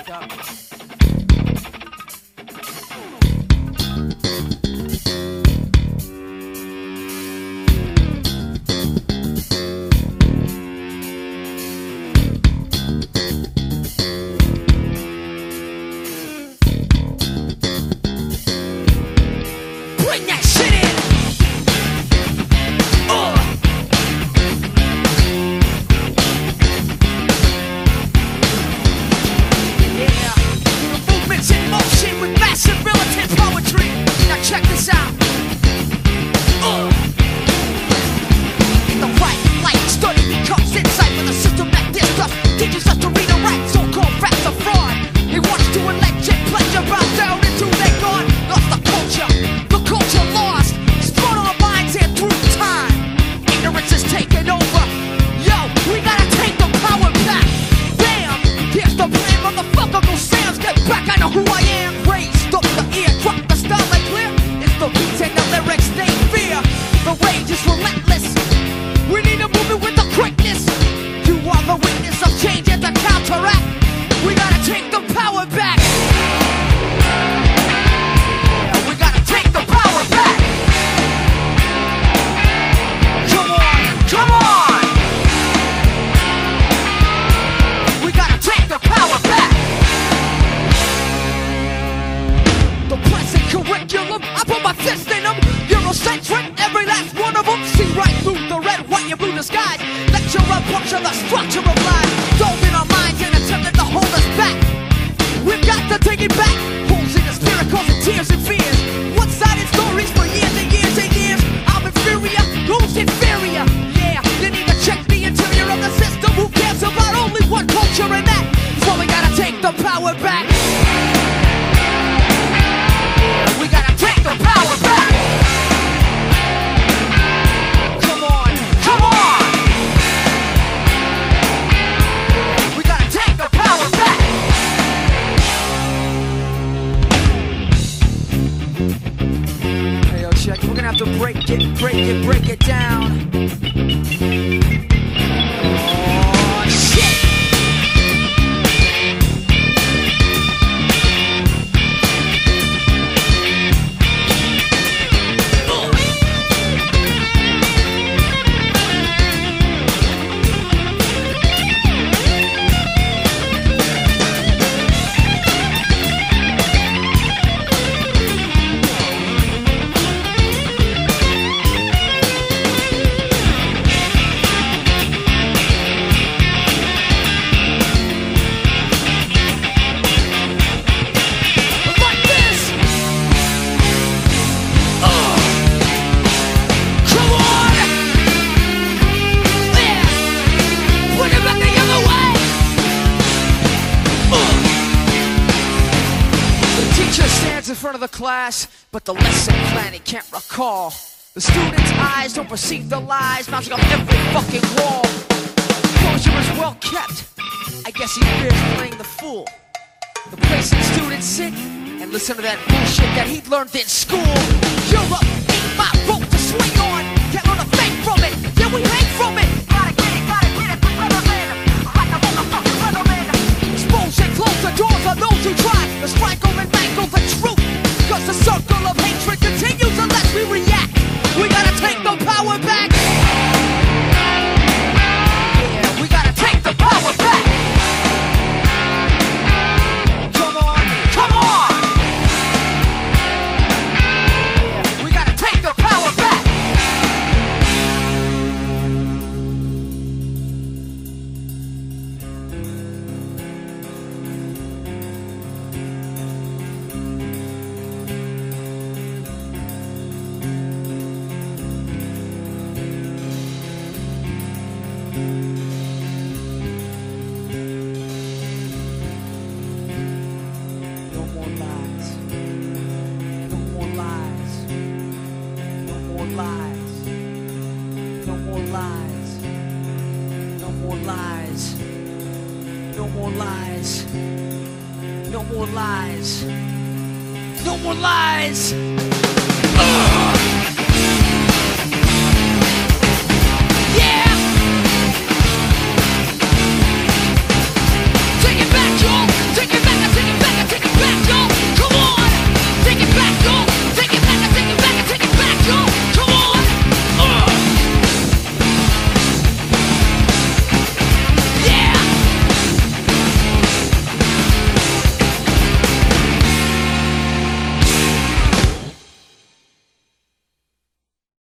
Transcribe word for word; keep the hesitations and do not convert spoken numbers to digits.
up. Bring that shit in! Uh. Yeah, the movement's in motion with massive militant poetry. Now check this out. Uh. The right light study becomes insight for the system that this stuff teaches us to read and write. So-called facts are fraud. They want us to elect and pleasure bow down into their God. Lost the culture. Culture lost, spun our minds and through time. Ignorance is taking over. Yo, we gotta take the power back. Bam, here's the plan, motherfucker. Go Sam's, get back. I know who I am. Raised up the ear, drop the style like clear. It's the beats and the lyrics they fear. The rage is relentless. We need a movement with the quickness. You are the witness of change and the counteract. We gotta take the power back. Curriculum, I put my fist in them. Eurocentric, every last one of them. See right through the red, white, and blue disguise. Lecture and puncture the structure of life. Dove in our minds and attempted to hold us back. We've got to take it back. Holes in the spirit causing tears and fears. One-sided stories for years and years and years. I'm inferior, who's inferior? Yeah, you need to check the interior of the system. Who cares about only one culture and that? So we gotta take the power back. We gotta take the power back. Come on, come on. We gotta take the power back. Hey, yo, check. We're gonna have to break it, break it, break it down. Oh, shit. In front of the class, but the lesson plan he can't recall. The students' eyes don't perceive the lies bouncing off every fucking wall. Closure is well kept. I guess he fears playing the fool. The place that students sit and listen to that bullshit that he learned in school. Europe ain't my rope to swing on. Can't learn a thing from it. Yeah, we hang from it. Gotta get it, gotta get it, the weatherman. Like a motherfucking weatherman. Expose and close the doors on those who try to strangle and mangle the truth. Cause the circle of hatred continues unless we react. We gotta take the power back. Yeah, we gotta take the power back. Come on, come on. Yeah, we gotta take the power back. No more lies. No more lies. Ugh.